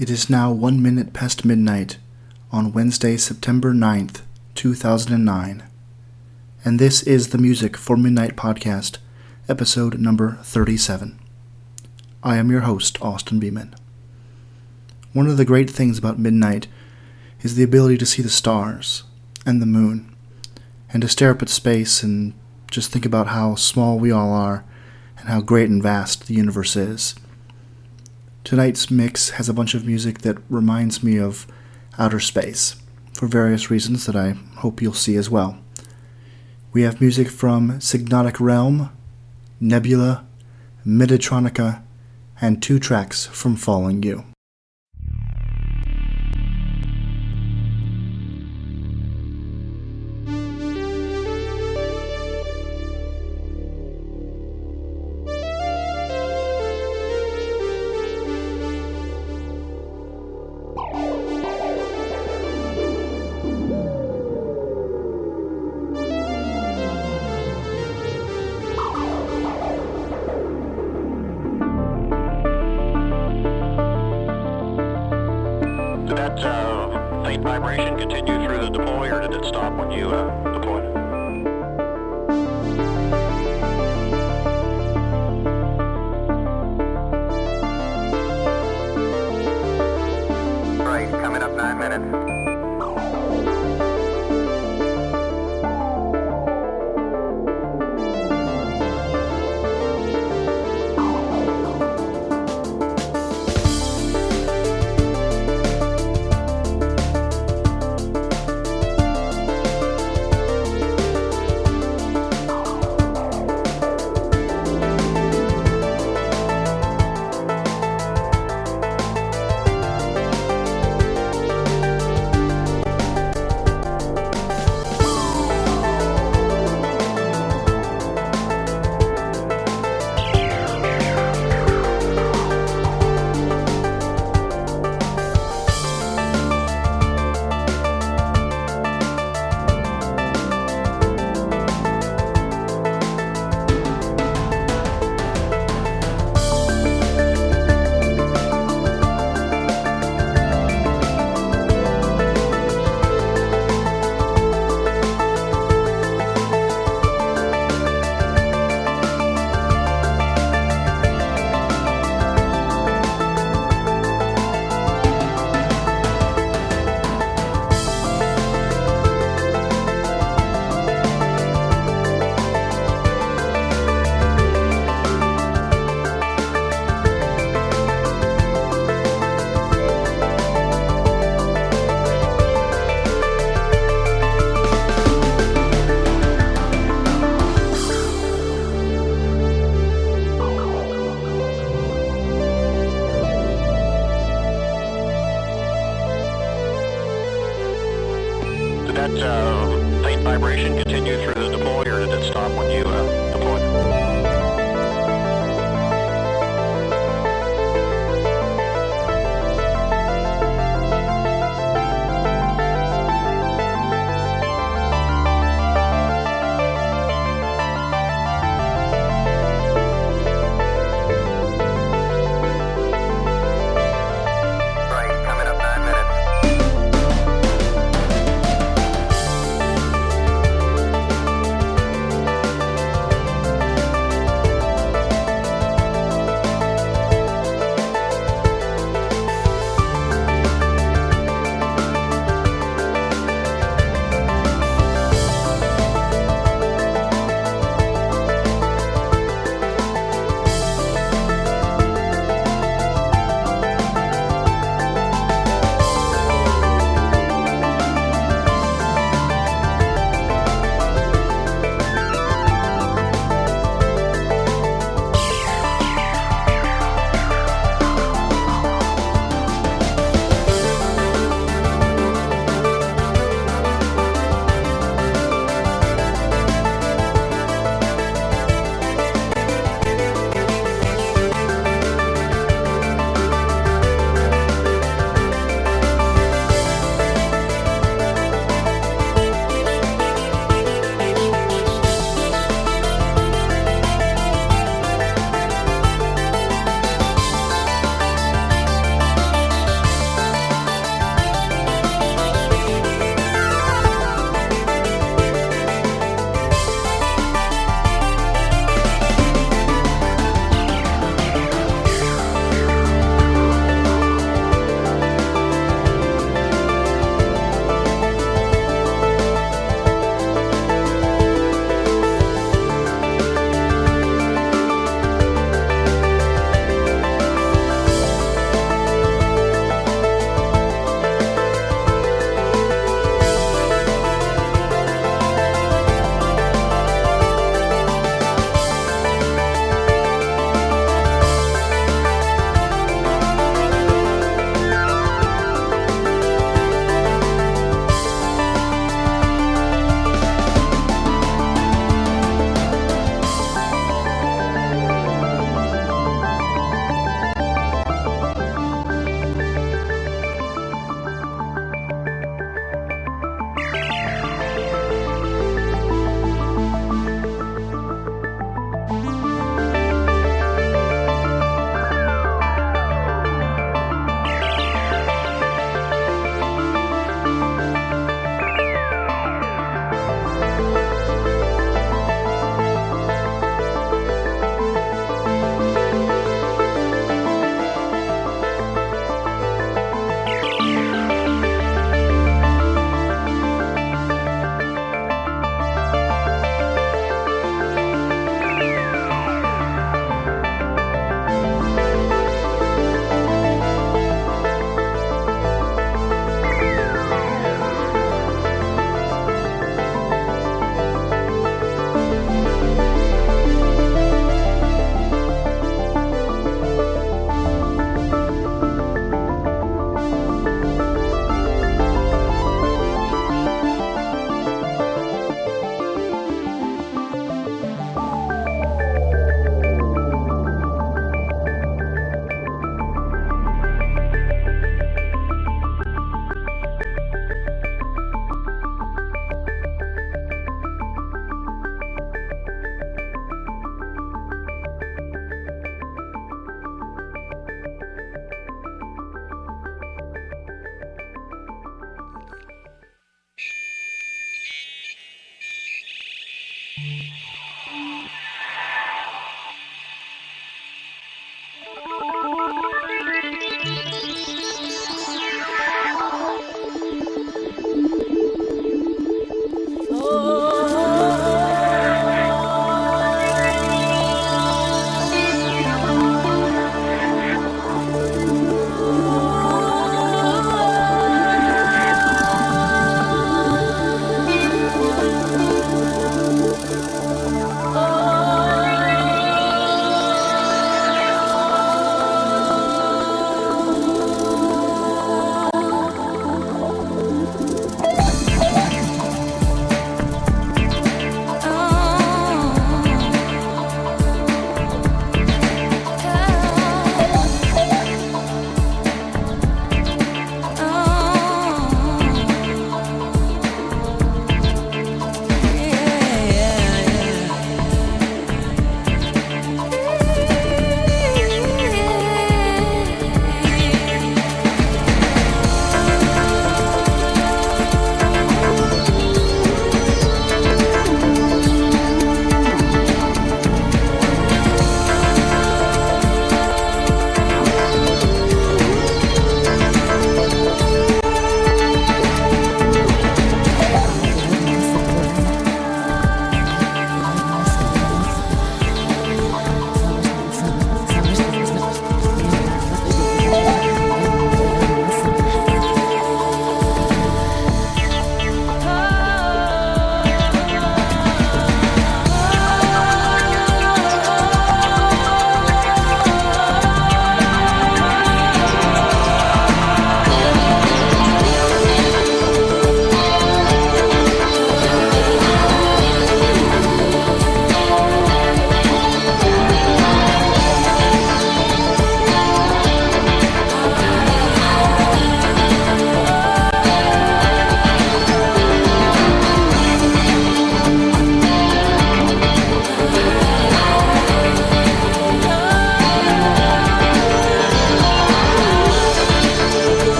It is now 1 minute past midnight on Wednesday, September 9th, 2009, and this is the Music for Midnight podcast, episode number 37. I am your host, Austin Beeman. One of the great things about midnight is the ability to see the stars and the moon, and to stare up at space and just think about how small we all are and how great and vast the universe is. Tonight's mix has a bunch of music that reminds me of outer space, for various reasons that I hope you'll see as well. We have music from Psygnotic Realm, Nebula, Meditronica, and 2 tracks from Falling You. Did that faint vibration continue through the deploy, or did it stop when you deployed? Right, coming up 9 minutes. Did that faint vibration continue through the deploy, or did it stop when you deployed? Right, coming up 9 minutes.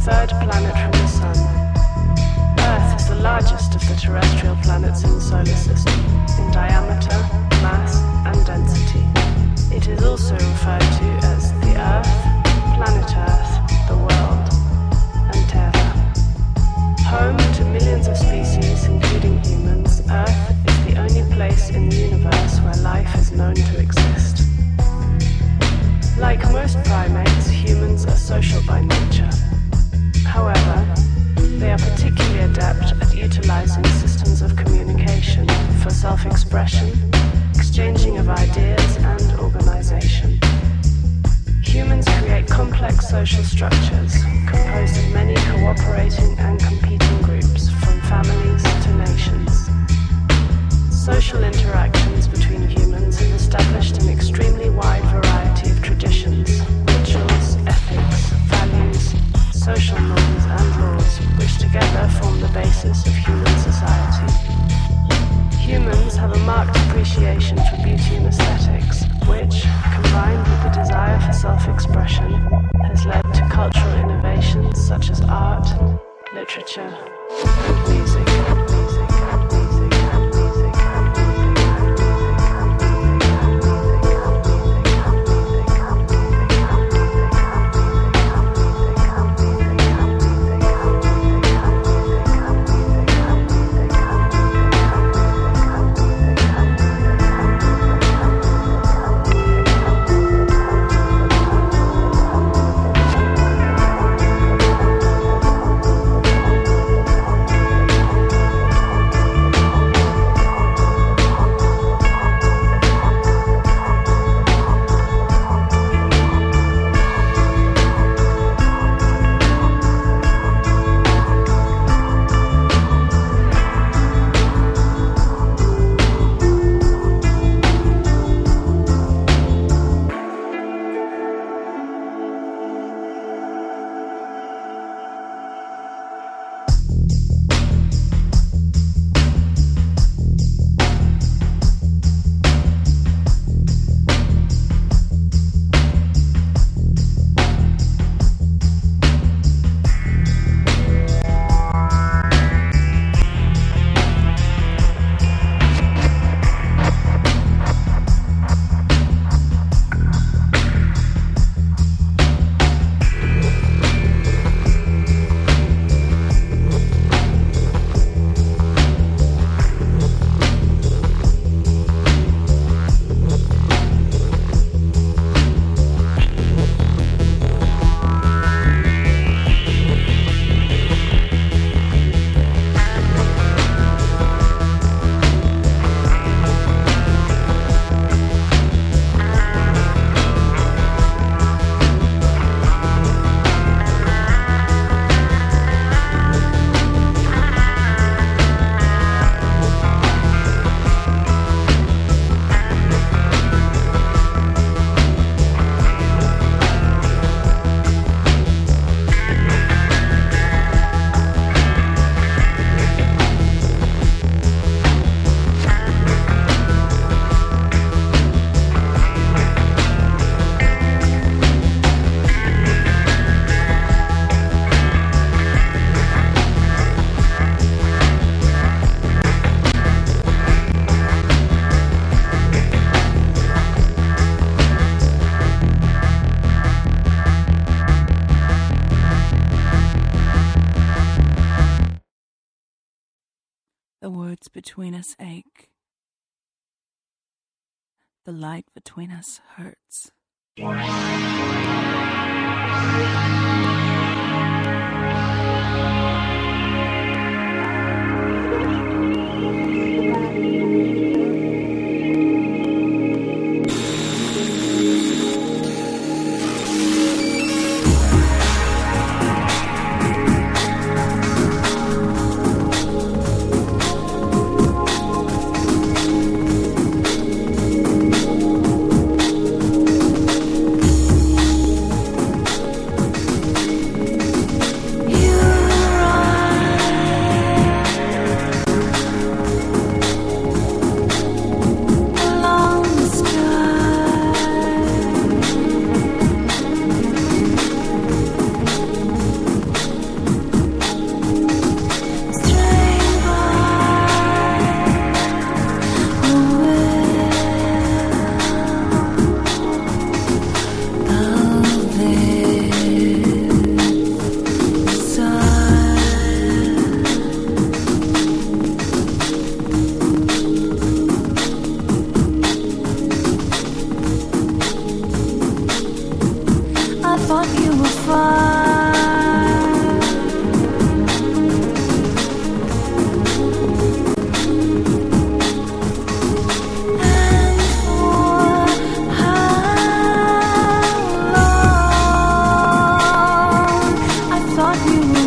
third planet from the Sun. Earth is the largest of the terrestrial planets in the solar system, in diameter, mass, and density. It is also referred to as the Earth, Planet Earth, the World, and Terra. Home to millions of species, including humans, Earth is the only place in the universe where life is known to exist. Like most primates, humans are social by nature. However, they are particularly adept at utilizing systems of communication for self-expression, exchanging of ideas, and organization. Humans create complex social structures composed of many cooperating and competing groups, from families to nations. Social interactions between humans have established an extremely wide variety of traditions, rituals, ethics, values, social norms and laws, which together form the basis of human society. Humans have a marked appreciation for beauty and aesthetics, which, combined with the desire for self-expression, has led to cultural innovations such as art, literature, and music. The words between us ache. The light between us hurts. thought you were fine. And for how long I thought you were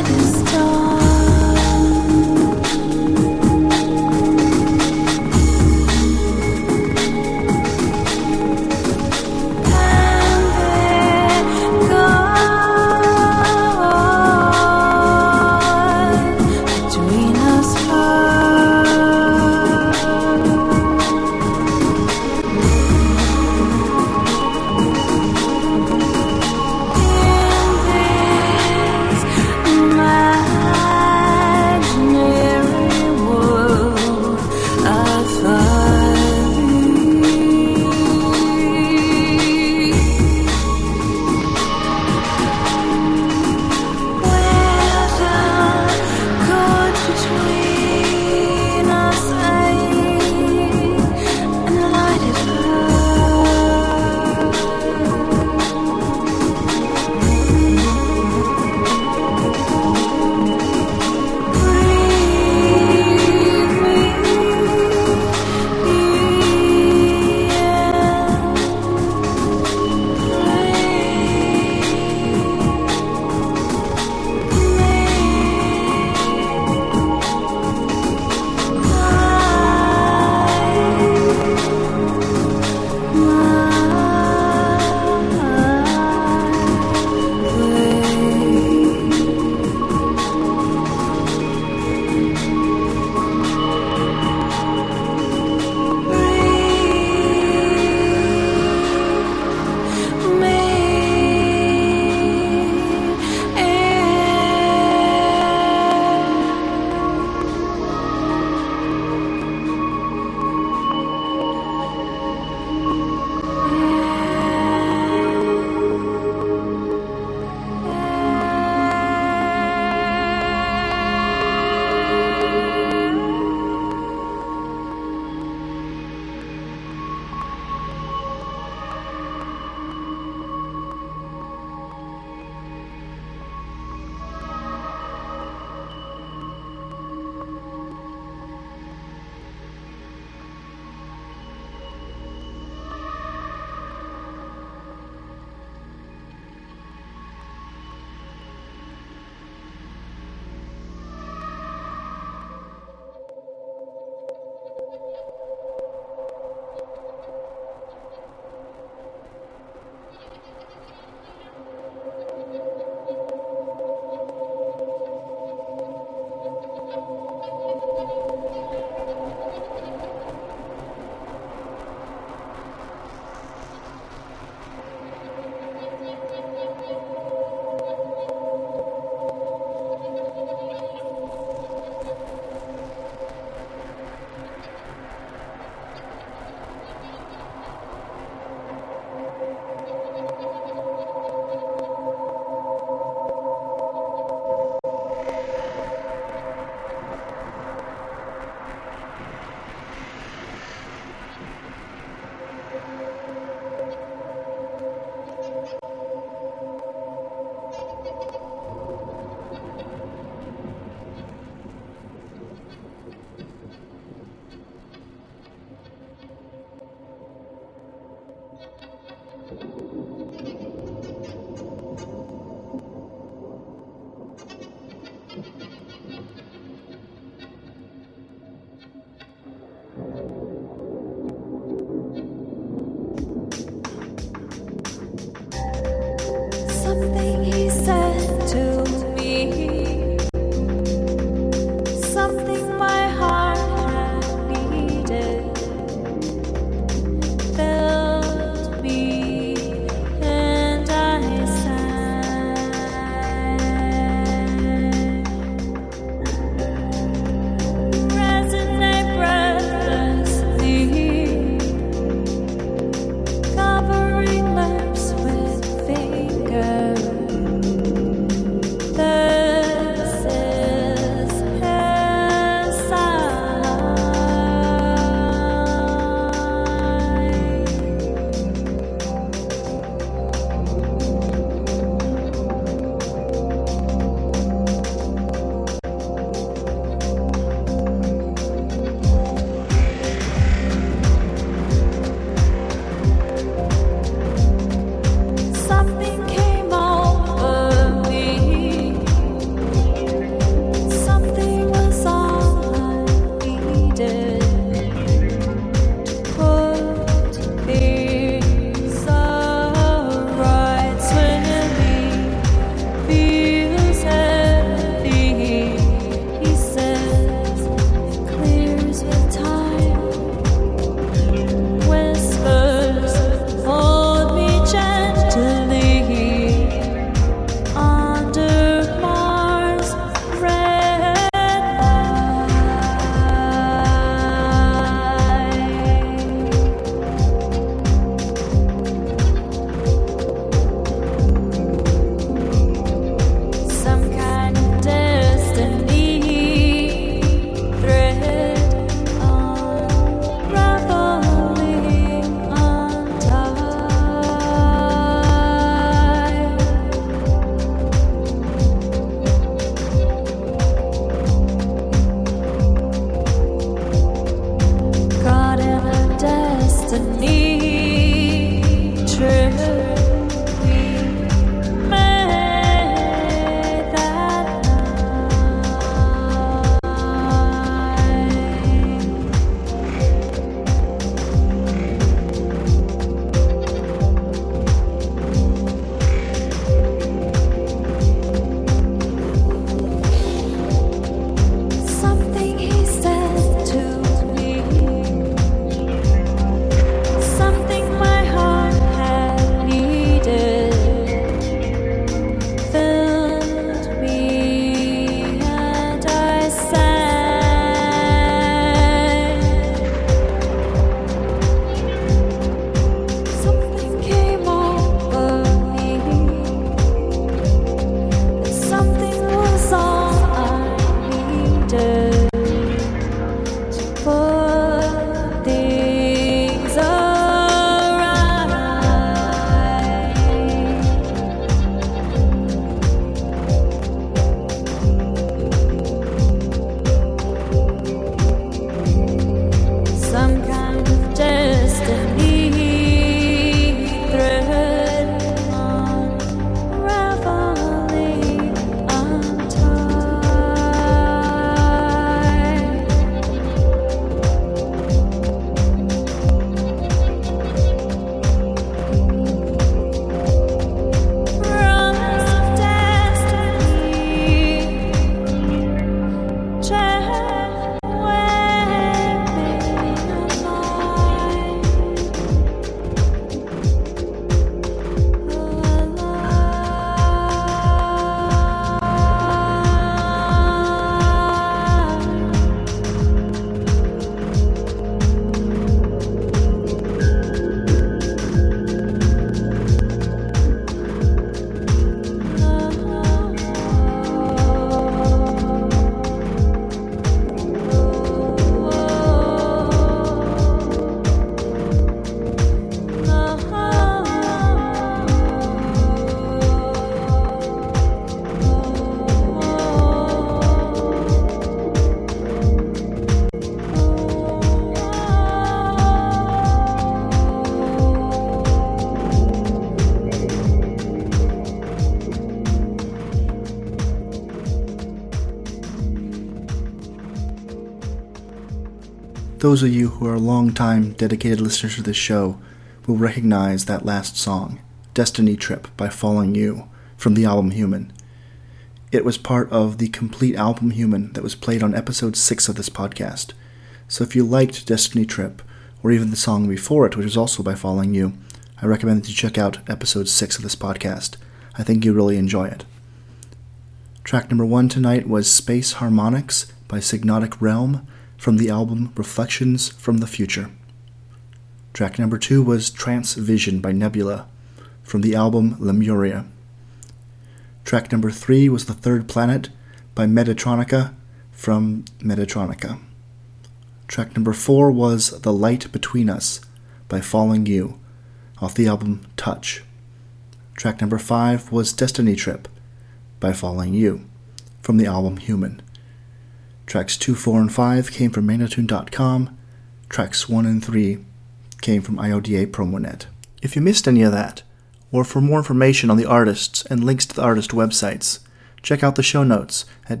Those of you who are long-time dedicated listeners to this show will recognize that last song, Destiny Trip by Falling You, from the album Human. It was part of the complete album Human that was played on episode 6 of this podcast. So if you liked Destiny Trip, or even the song before it, which was also by Falling You, I recommend that you check out episode 6 of this podcast. I think you'll really enjoy it. Track number 1 tonight was Space Harmonics by Signotic Realm from the album Reflections from the Future. Track number 2 was Trance Vision by Nebula from the album Lemuria. Track number 3 was The Third Planet by Metatronica from Metatronica. Track number 4 was The Light Between Us by Falling You off the album Touch. Track number 5 was Destiny Trip by Falling You from the album Human. Tracks 2, 4, and 5 came from Manatune.com. Tracks 1 and 3 came from IODA Promonet. If you missed any of that, or for more information on the artists and links to the artist websites, check out the show notes at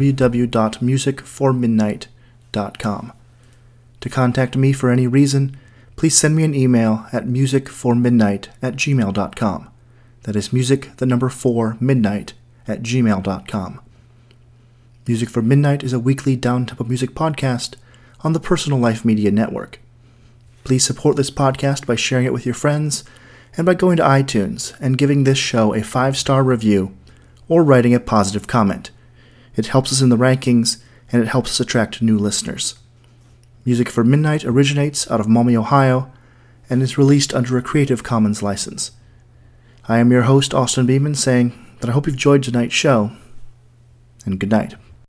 www.musicformidnight.com. To contact me for any reason, please send me an email at musicformidnight@gmail.com. That is music4midnight@gmail.com. Music for Midnight is a weekly down-tempo music podcast on the Personal Life Media Network. Please support this podcast by sharing it with your friends and by going to iTunes and giving this show a 5-star review or writing a positive comment. It helps us in the rankings and it helps us attract new listeners. Music for Midnight originates out of Maumee, Ohio, and is released under a Creative Commons license. I am your host, Austin Beeman, saying that I hope you've enjoyed tonight's show, and good night.